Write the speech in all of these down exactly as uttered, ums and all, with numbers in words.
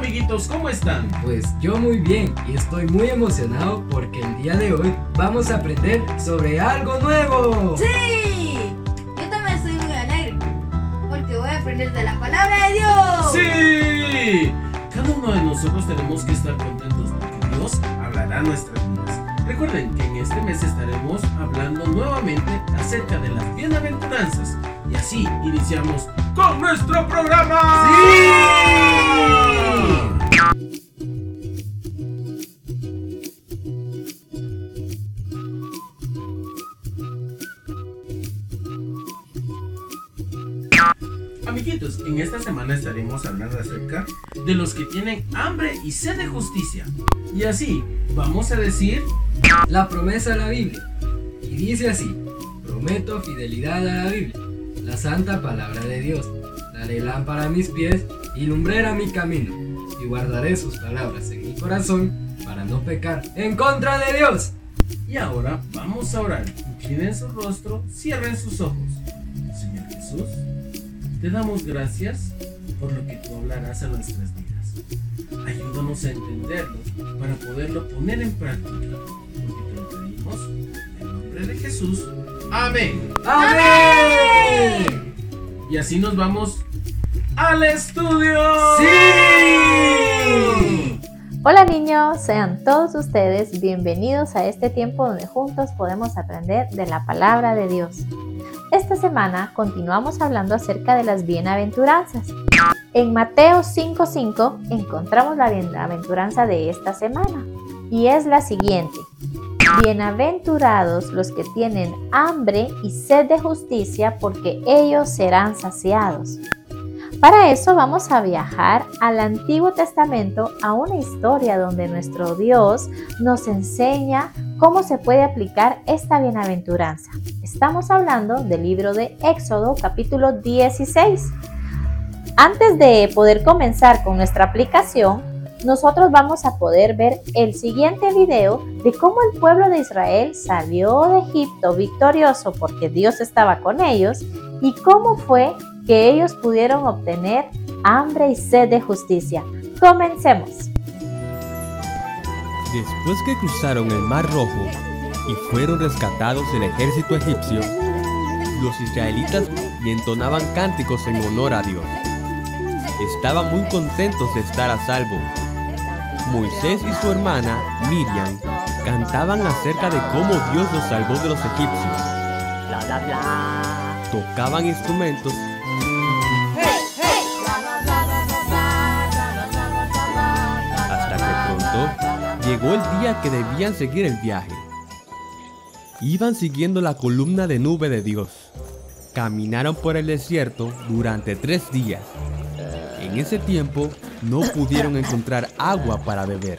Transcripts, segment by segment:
amiguitos, ¿cómo están? Pues yo muy bien y estoy muy emocionado porque el día de hoy vamos a aprender sobre algo nuevo. ¡Sí! Yo también estoy muy alegre porque voy a aprender de la palabra de Dios. ¡Sí! Cada uno de nosotros tenemos que estar contentos porque Dios hablará a nuestras vidas. Recuerden que en este mes estaremos hablando nuevamente acerca de las bienaventuranzas y así iniciamos con nuestro programa. ¡Sí! Amiguitos, en esta semana estaremos hablando acerca de los que tienen hambre y sed de justicia. Y así, vamos a decir la promesa de la Biblia. Y dice así: prometo fidelidad a la Biblia, la santa palabra de Dios. Daré lámpara a mis pies y lumbrera mi camino. Y guardaré sus palabras en mi corazón para no pecar en contra de Dios. Y ahora vamos a orar. Inclinen su rostro, cierren sus ojos. Señor Jesús, te damos gracias por lo que tú hablarás a nuestras vidas. Ayúdanos a entenderlo para poderlo poner en práctica. Porque te lo pedimos en el nombre de Jesús. Amén. ¡Amén! Y así nos vamos al estudio. ¡Sí! Hola niños, sean todos ustedes bienvenidos a este tiempo donde juntos podemos aprender de la palabra de Dios. Esta semana continuamos hablando acerca de las bienaventuranzas. En Mateo cinco cinco encontramos la bienaventuranza de esta semana y es la siguiente: bienaventurados los que tienen hambre y sed de justicia, porque ellos serán saciados. Para eso vamos a viajar al Antiguo Testamento, a una historia donde nuestro Dios nos enseña cómo se puede aplicar esta bienaventuranza. Estamos hablando del libro de Éxodo, capítulo dieciséis. Antes de poder comenzar con nuestra aplicación, nosotros vamos a poder ver el siguiente video de cómo el pueblo de Israel salió de Egipto victorioso porque Dios estaba con ellos y cómo fue que ellos pudieron obtener hambre y sed de justicia. Comencemos. Después que cruzaron el Mar Rojo y fueron rescatados del ejército egipcio, los israelitas entonaban cánticos en honor a Dios. Estaban muy contentos de estar a salvo. Moisés y su hermana Miriam cantaban acerca de cómo Dios los salvó de los egipcios. Bla, bla, bla. Tocaban instrumentos. Hasta que pronto llegó el día que debían seguir el viaje. Iban siguiendo la columna de nube de Dios. Caminaron por el desierto durante tres días. En ese tiempo no pudieron encontrar agua para beber.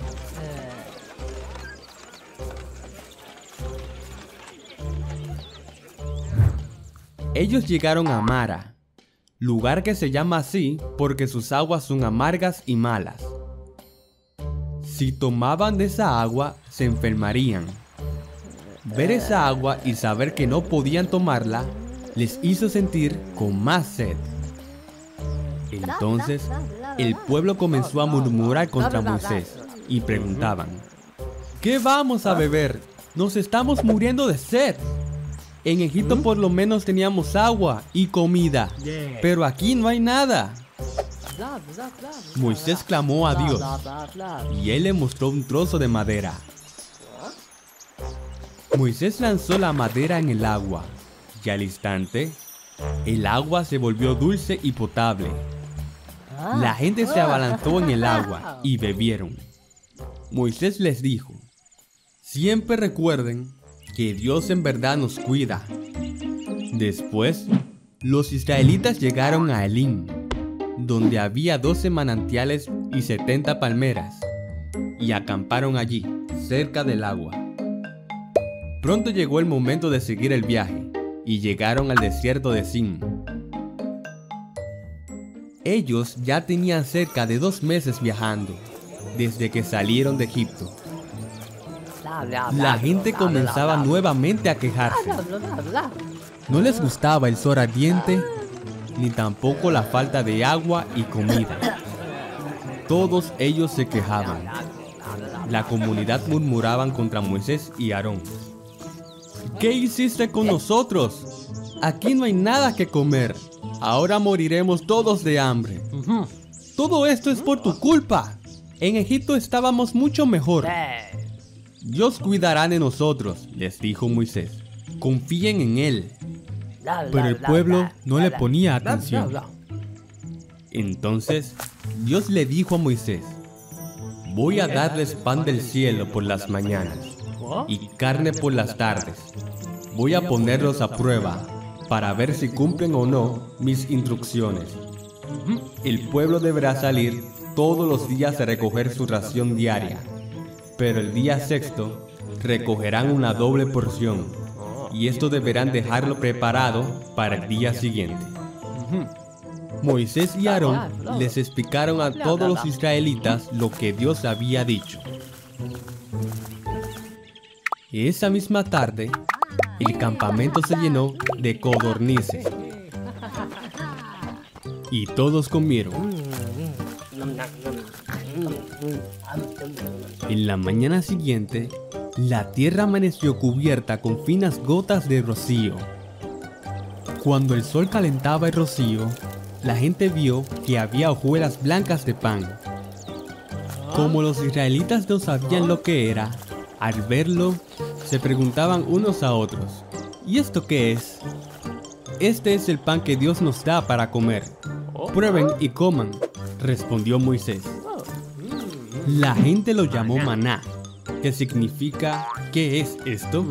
Ellos llegaron a Mara, lugar que se llama así porque sus aguas son amargas y malas. Si tomaban de esa agua, se enfermarían. Ver esa agua y saber que no podían tomarla, les hizo sentir con más sed. Entonces, el pueblo comenzó a murmurar contra Moisés y preguntaban: ¿qué vamos a beber? Nos estamos muriendo de sed. En Egipto por lo menos teníamos agua y comida, pero aquí no hay nada. Moisés clamó a Dios y él le mostró un trozo de madera. Moisés lanzó la madera en el agua y al instante, el agua se volvió dulce y potable. La gente se abalanzó en el agua y bebieron. Moisés les dijo: siempre recuerden que Dios en verdad nos cuida. Después, los israelitas llegaron a Elim, donde había doce manantiales y setenta palmeras, y acamparon allí, cerca del agua. Pronto llegó el momento de seguir el viaje, y llegaron al desierto de Zin. Ellos ya tenían cerca de dos meses viajando, desde que salieron de Egipto. La gente comenzaba nuevamente a quejarse. No les gustaba el sol ardiente, ni tampoco la falta de agua y comida. Todos ellos se quejaban. La comunidad murmuraban contra Moisés y Aarón. ¿Qué hiciste con nosotros? Aquí no hay nada que comer. Ahora moriremos todos de hambre. Todo esto es por tu culpa. En Egipto estábamos mucho mejor. Dios cuidará de nosotros, les dijo Moisés. Confíen en Él. Pero el pueblo no le ponía atención. Entonces, Dios le dijo a Moisés: voy a darles pan del cielo por las mañanas y carne por las tardes. Voy a ponerlos a prueba para ver si cumplen o no mis instrucciones. El pueblo deberá salir todos los días a recoger su ración diaria, pero el día sexto recogerán una doble porción, y esto deberán dejarlo preparado para el día siguiente. Moisés y Aarón les explicaron a todos los israelitas lo que Dios había dicho. Esa misma tarde, el campamento se llenó de codornices y todos comieron. En la mañana siguiente, la tierra amaneció cubierta con finas gotas de rocío. Cuando el sol calentaba el rocío, la gente vio que había hojuelas blancas de pan. Como los israelitas no sabían lo que era, al verlo, se preguntaban unos a otros: ¿y esto qué es? Este es el pan que Dios nos da para comer. Prueben y coman, respondió Moisés. La gente lo llamó maná, que significa ¿qué es esto?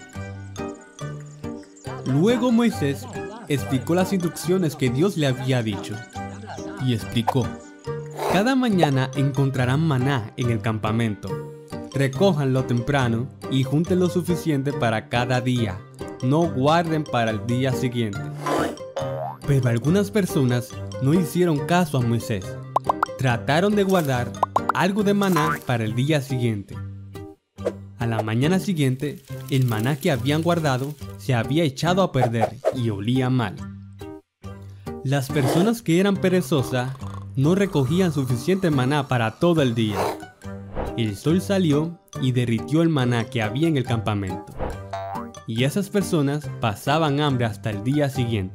Luego Moisés explicó las instrucciones que Dios le había dicho. Y explicó: cada mañana encontrarán maná en el campamento. Recójanlo temprano y junten lo suficiente para cada día. No guarden para el día siguiente. Pero algunas personas no hicieron caso a Moisés. Trataron de guardar algo de maná para el día siguiente. A la mañana siguiente, el maná que habían guardado se había echado a perder y olía mal. Las personas que eran perezosas no recogían suficiente maná para todo el día. El sol salió y derritió el maná que había en el campamento. Y esas personas pasaban hambre hasta el día siguiente.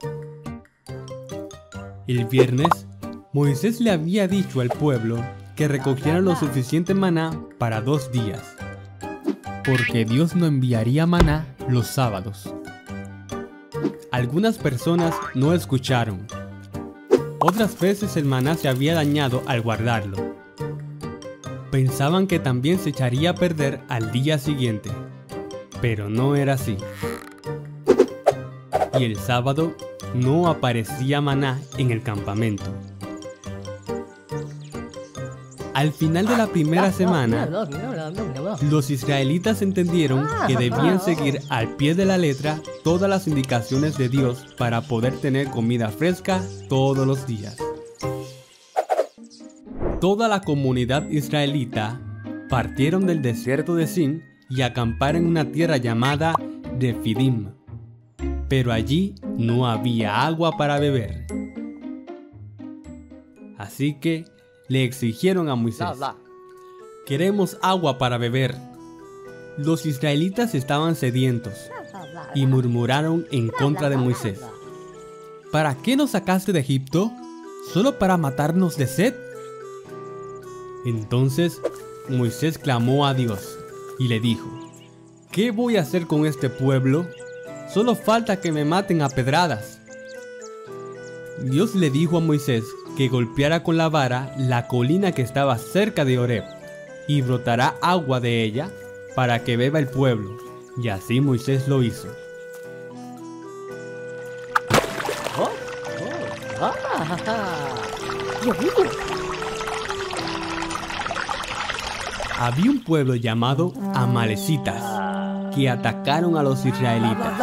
El viernes, Moisés le había dicho al pueblo que recogieran lo suficiente maná para dos días, porque Dios no enviaría maná los sábados. Algunas personas no escucharon. Otras veces el maná se había dañado al guardarlo. Pensaban que también se echaría a perder al día siguiente, pero no era así. Y el sábado no aparecía maná en el campamento. Al final de la primera semana, los israelitas entendieron que debían seguir al pie de la letra todas las indicaciones de Dios para poder tener comida fresca todos los días. Toda la comunidad israelita partieron del desierto de Sin y acamparon en una tierra llamada Refidim. Pero allí no había agua para beber. Así que le exigieron a Moisés: queremos agua para beber. Los israelitas estaban sedientos y murmuraron en contra de Moisés: ¿para qué nos sacaste de Egipto? ¿Solo para matarnos de sed? Entonces Moisés clamó a Dios y le dijo: ¿qué voy a hacer con este pueblo? Solo falta que me maten a pedradas. Dios le dijo a Moisés que golpeara con la vara la colina que estaba cerca de Horeb, y brotará agua de ella para que beba el pueblo. Y así Moisés lo hizo. Había un pueblo llamado Amalecitas que atacaron a los israelitas.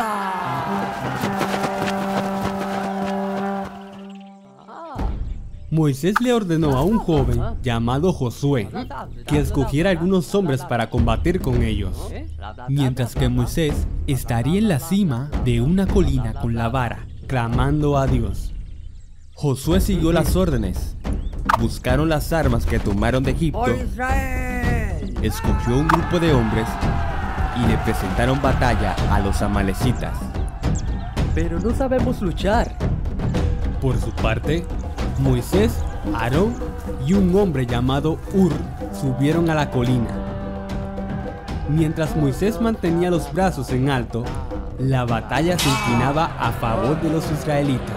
Moisés le ordenó a un joven llamado Josué que escogiera algunos hombres para combatir con ellos, mientras que Moisés estaría en la cima de una colina con la vara, clamando a Dios. Josué siguió las órdenes. buscaron las armas que tomaron de Egipto, escogió un grupo de hombres y le presentaron batalla a los amalecitas. Pero no sabemos luchar. Por su parte, Moisés, Aarón y un hombre llamado Hur subieron a la colina. Mientras Moisés mantenía los brazos en alto, la batalla se inclinaba a favor de los israelitas.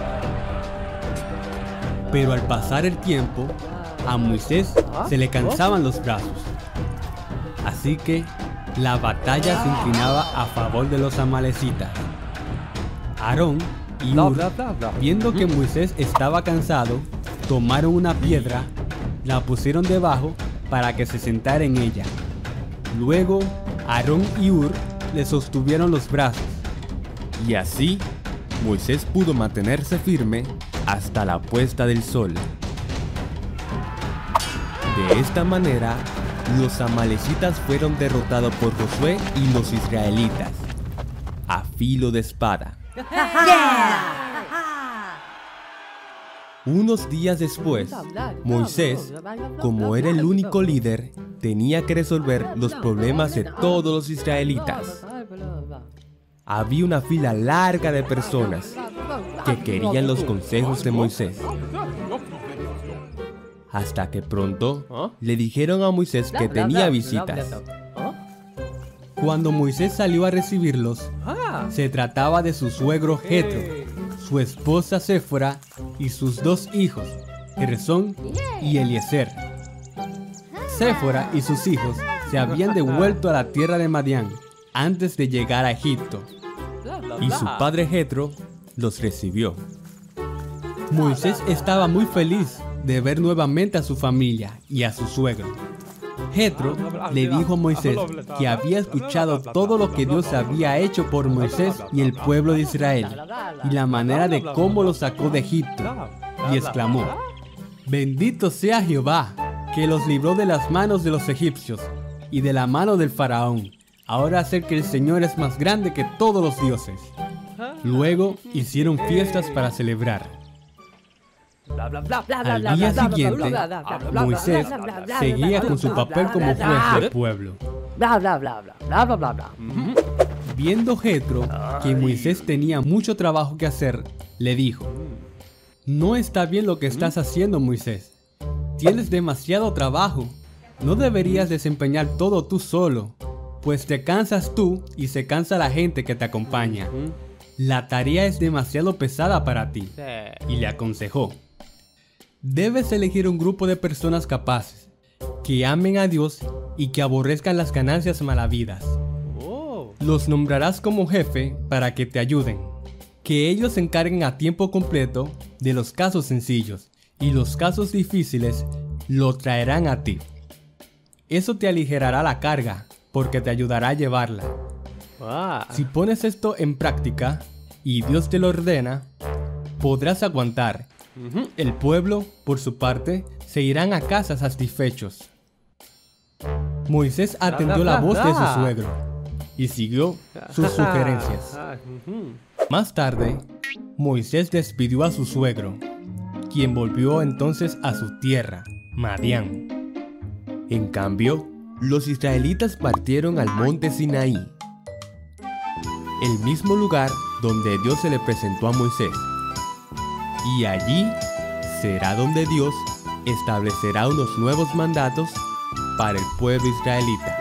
Pero al pasar el tiempo, a Moisés se le cansaban los brazos. Así que la batalla se inclinaba a favor de los amalecitas. Aarón y Hur, viendo que Moisés estaba cansado, tomaron una piedra, la pusieron debajo para que se sentara en ella. Luego, Aarón y Hur le sostuvieron los brazos. Y así, Moisés pudo mantenerse firme hasta la puesta del sol. De esta manera, los amalecitas fueron derrotados por Josué y los israelitas, a filo de espada. Unos días después, Moisés, como era el único líder, tenía que resolver los problemas de todos los israelitas. Había una fila larga de personas que querían los consejos de Moisés. Hasta que pronto le dijeron a Moisés que tenía visitas. Cuando Moisés salió a recibirlos, se trataba de su suegro Jetro, su esposa Séfora y sus dos hijos, Gersón y Eliezer. Séfora y sus hijos se habían devuelto a la tierra de Madián antes de llegar a Egipto, y su padre Jetro los recibió. Moisés estaba muy feliz de ver nuevamente a su familia y a su suegro. Jetro le dijo a Moisés que había escuchado todo lo que Dios había hecho por Moisés y el pueblo de Israel, y la manera de cómo lo sacó de Egipto, y exclamó: «Bendito sea Jehová, que los libró de las manos de los egipcios y de la mano del faraón. Ahora sé que el Señor es más grande que todos los dioses». Luego hicieron fiestas para celebrar. Al día siguiente, Moisés seguía con su papel como juez del pueblo. Viendo Jetro que Moisés tenía mucho trabajo que hacer, le dijo: «No está bien lo que estás haciendo, Moisés. Tienes demasiado trabajo. No deberías desempeñar todo tú solo, pues te cansas tú y se cansa la gente que te acompaña. La tarea es demasiado pesada para ti». Y le aconsejó: «Debes elegir un grupo de personas capaces, que amen a Dios y que aborrezcan las ganancias malavidas. Los nombrarás como jefe para que te ayuden. Que ellos se encarguen a tiempo completo de los casos sencillos, y los casos difíciles lo traerán a ti. Eso te aligerará la carga, porque te ayudará a llevarla. Si pones esto en práctica, y Dios te lo ordena, podrás aguantar. El pueblo, por su parte, se irán a casa satisfechos». Moisés atendió la voz de su suegro y siguió sus sugerencias. Más tarde, Moisés despidió a su suegro, quien volvió entonces a su tierra, Madián. En cambio, los israelitas partieron al monte Sinaí, el mismo lugar donde Dios se le presentó a Moisés. Y allí será donde Dios establecerá unos nuevos mandatos para el pueblo israelita.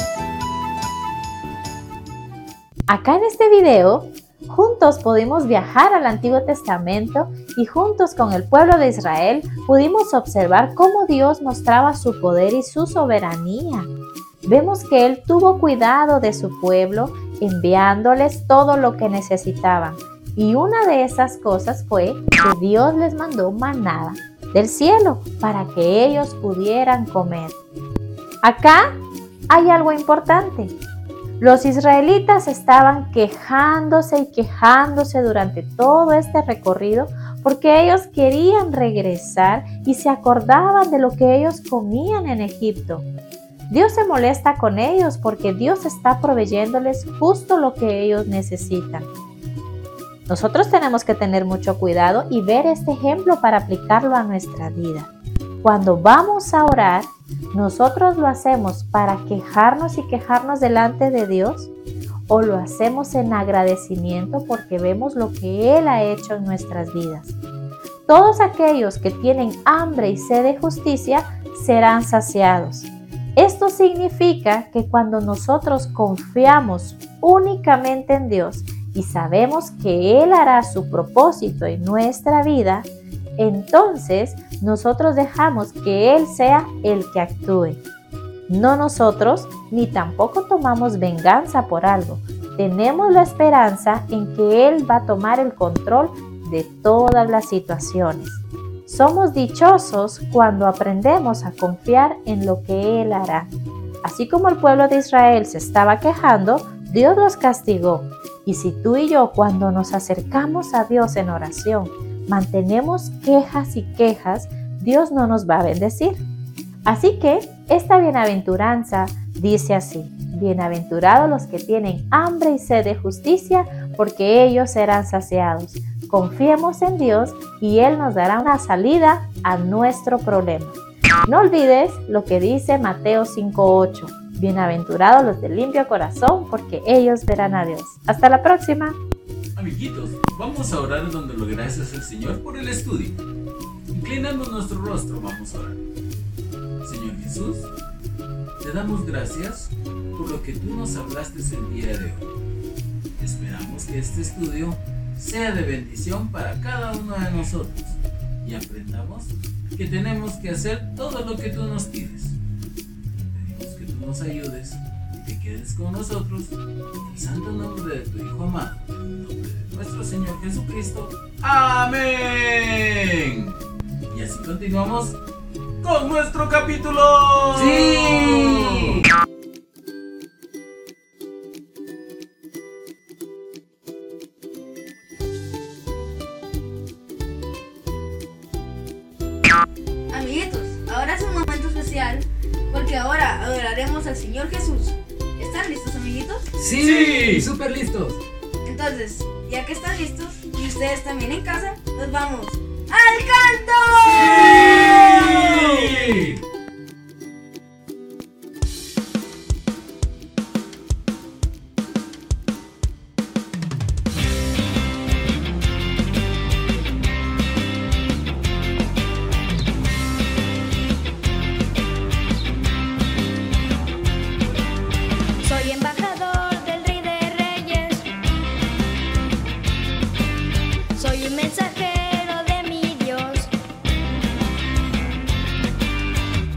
Acá en este video, juntos pudimos viajar al Antiguo Testamento y juntos con el pueblo de Israel pudimos observar cómo Dios mostraba su poder y su soberanía. Vemos que Él tuvo cuidado de su pueblo, enviándoles todo lo que necesitaban. Y una de esas cosas fue que Dios les mandó manada del cielo para que ellos pudieran comer. Acá hay algo importante. Los israelitas estaban quejándose y quejándose durante todo este recorrido porque ellos querían regresar y se acordaban de lo que ellos comían en Egipto. Dios se molesta con ellos porque Dios está proveyéndoles justo lo que ellos necesitan. Nosotros tenemos que tener mucho cuidado y ver este ejemplo para aplicarlo a nuestra vida. cuando vamos a orar, ¿nosotros lo hacemos para quejarnos y quejarnos delante de Dios? ¿O lo hacemos en agradecimiento porque vemos lo que Él ha hecho en nuestras vidas? Todos aquellos que tienen hambre y sed de justicia serán saciados. Esto significa que cuando nosotros confiamos únicamente en Dios y sabemos que Él hará su propósito en nuestra vida, entonces nosotros dejamos que Él sea el que actúe. No nosotros, ni tampoco tomamos venganza por algo. Tenemos la esperanza en que Él va a tomar el control de todas las situaciones. Somos dichosos cuando aprendemos a confiar en lo que Él hará. Así como el pueblo de Israel se estaba quejando, Dios los castigó. Y si tú y yo, cuando nos acercamos a Dios en oración, mantenemos quejas y quejas, Dios no nos va a bendecir. Así que esta bienaventuranza dice así: bienaventurados los que tienen hambre y sed de justicia, porque ellos serán saciados. Confiemos en Dios y Él nos dará una salida a nuestro problema. No olvides lo que dice Mateo cinco ocho. Bienaventurados los de limpio corazón, porque ellos verán a Dios. Hasta la próxima. Amiguitos, vamos a orar dándole gracias al Señor por el estudio. Inclinando nuestro rostro, vamos a orar. Señor Jesús, te damos gracias por lo que tú nos hablaste el día de hoy. Esperamos que este estudio sea de bendición para cada uno de nosotros y aprendamos que tenemos que hacer todo lo que tú nos pides. Pedimos que tú nos ayudes y te quedes con nosotros en el santo nombre de tu Hijo amado, en el nombre de nuestro Señor Jesucristo. ¡Amén! Y así continuamos con nuestro capítulo. ¡Sí! Amiguitos, ahora es un momento especial porque ahora adoraremos al Señor Jesús. ¿Están listos, amiguitos? ¡Sí! ¡Sí! ¡Súper listos! Entonces, ya que están listos y ustedes también en casa, nos vamos ¡al canto! ¡Sí! Soy embajador del Rey de Reyes, soy un mensajero de mi Dios.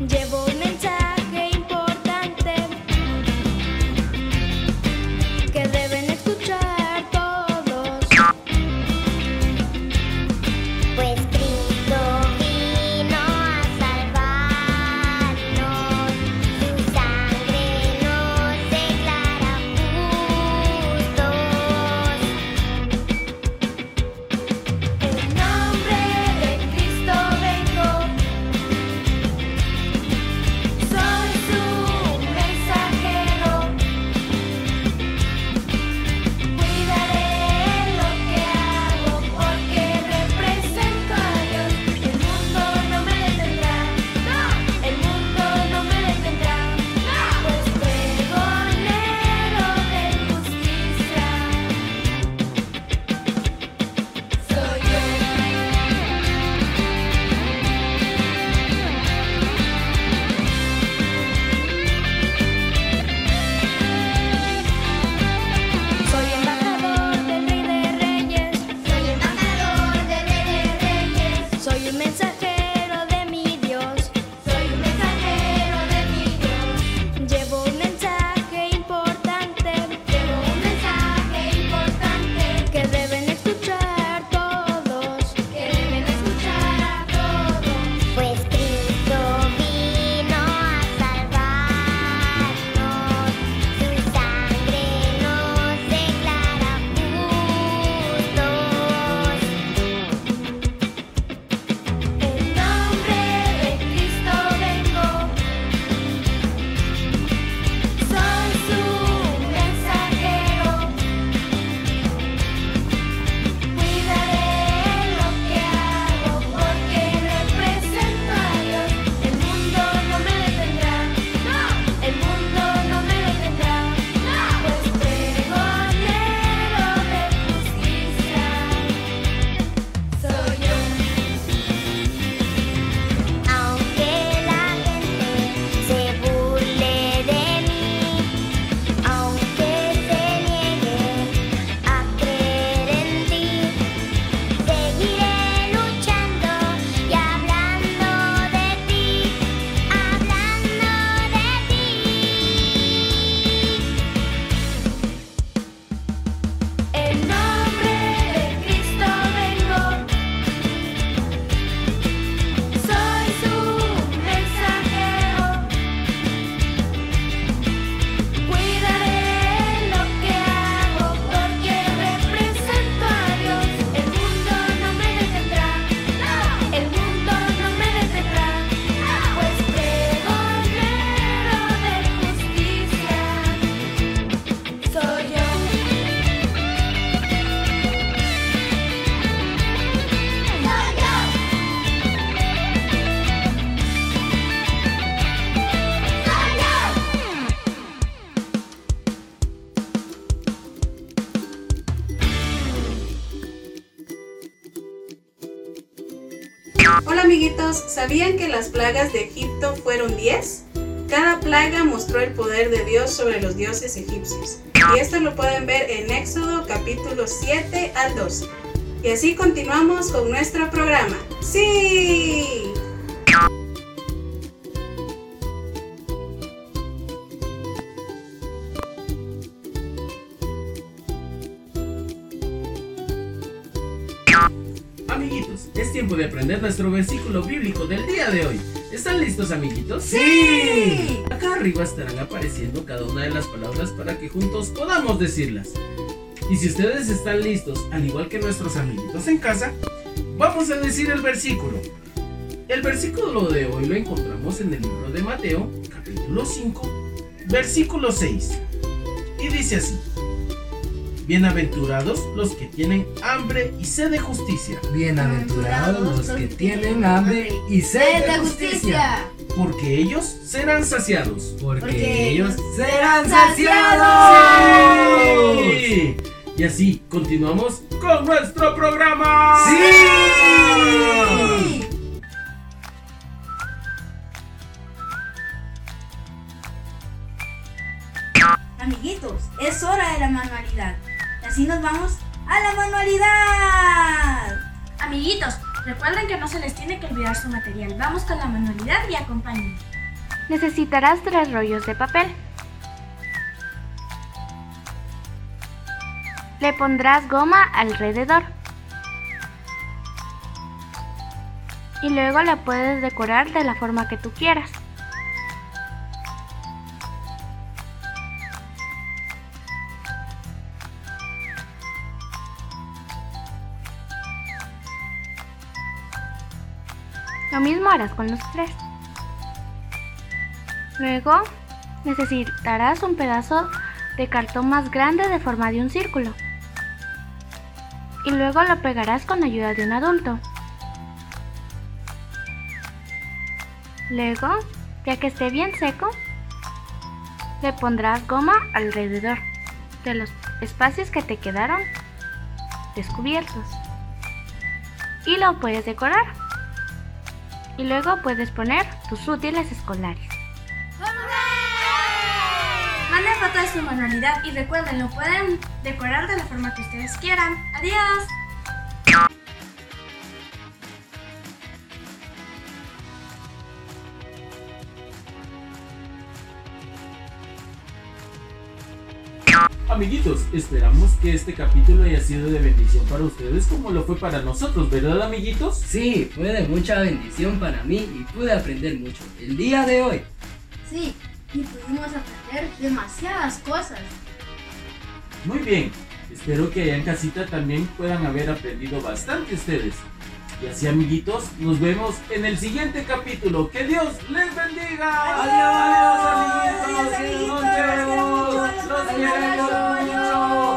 amiguitos, ¿sabían que las plagas de Egipto fueron diez? Cada plaga mostró el poder de Dios sobre los dioses egipcios. Y esto lo pueden ver en Éxodo capítulo siete al doce. Y así continuamos con nuestro programa. ¡Sí! Amiguitos, es tiempo de aprender nuestro versículo bíblico del día de hoy. ¿Están listos, amiguitos? ¡Sí! Acá arriba estarán apareciendo cada una de las palabras para que juntos podamos decirlas. Y si ustedes están listos, al igual que nuestros amiguitos en casa, vamos a decir el versículo. El versículo de hoy lo encontramos en el libro de Mateo, capítulo cinco, versículo seis. Y dice así: bienaventurados los que tienen hambre y sed de justicia, Bienaventurados los que tienen hambre y sed de justicia, porque ellos serán saciados. porque Porque ellos ellos serán serán saciados. ¡Sí! Y así continuamos con nuestro programa. ¡Sí! Amiguitos, es hora de la manualidad. Y así nos vamos a la manualidad. Amiguitos, recuerden que no se les tiene que olvidar su material. Vamos con la manualidad y acompañen. Necesitarás tres rollos de papel. Le pondrás goma alrededor. Y luego la puedes decorar de la forma que tú quieras. Lo mismo harás con los tres. Luego necesitarás un pedazo de cartón más grande de forma de un círculo. Y luego lo pegarás con ayuda de un adulto. Luego, ya que esté bien seco, le pondrás goma alrededor de los espacios que te quedaron descubiertos. Y lo puedes decorar. Y luego puedes poner tus útiles escolares. Manden foto de su manualidad y recuerden, lo pueden decorar de la forma que ustedes quieran. ¡Adiós! Amiguitos, esperamos que este capítulo haya sido de bendición para ustedes como lo fue para nosotros, ¿verdad, amiguitos? Sí, fue de mucha bendición para mí y pude aprender mucho el día de hoy. Sí, y pudimos aprender demasiadas cosas. Muy bien, espero que allá en casita también puedan haber aprendido bastante ustedes. Y así, amiguitos, nos vemos en el siguiente capítulo. ¡Que Dios les bendiga! ¡Adiós! ¡Adiós, amiguitos! ¡Adiós, amiguitos! ¡Nos vemos! ¡Los queremos mucho!